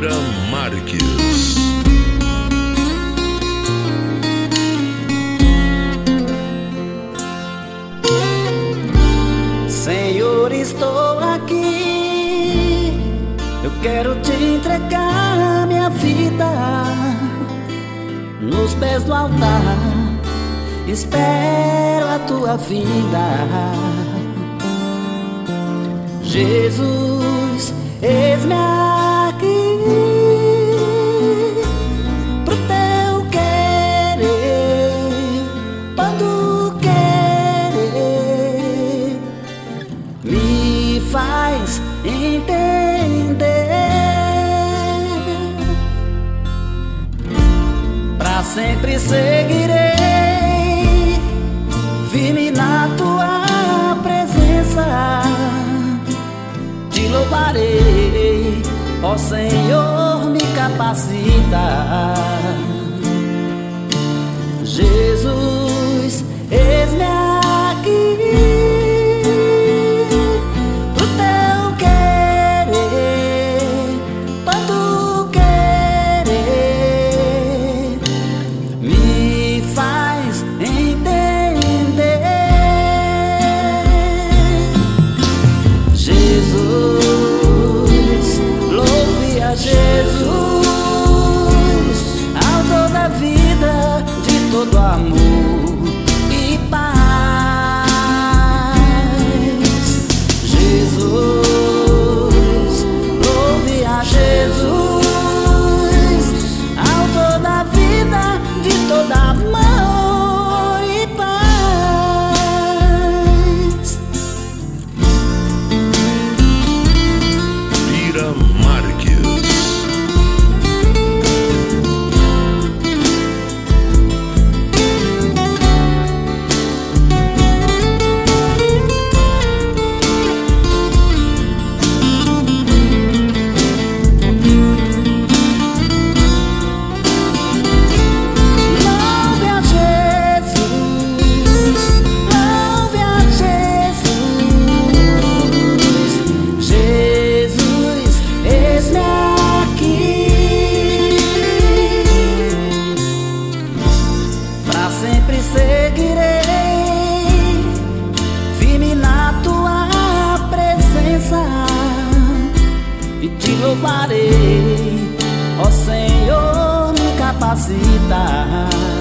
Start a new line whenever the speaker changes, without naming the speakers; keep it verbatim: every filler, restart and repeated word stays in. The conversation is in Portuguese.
Ira Marques.
Senhor, estou aqui, eu quero te entregar minha vida nos pés do altar, espero a tua vinda. Jesus, eis-me aqui, pro teu querer, quando querer, me faz entender. Pra sempre seguirei, firme na tua presença, te louvarei, ó Senhor, me capacita. Jesus, eis-me aqui, pro teu querer, quando querer, me faz entender. Jesus, louve a Jesus, autor da vida, de todo amor e paz. Jesus, louve a Jesus, autor da vida, de todo amor e paz.
Ira Marques.
Louve a Jesus, louve a Jesus, Jesus, eis-me aqui, pra sempre seguirei, firme na tua presença, e te louvarei, ó Senhor, me capacita.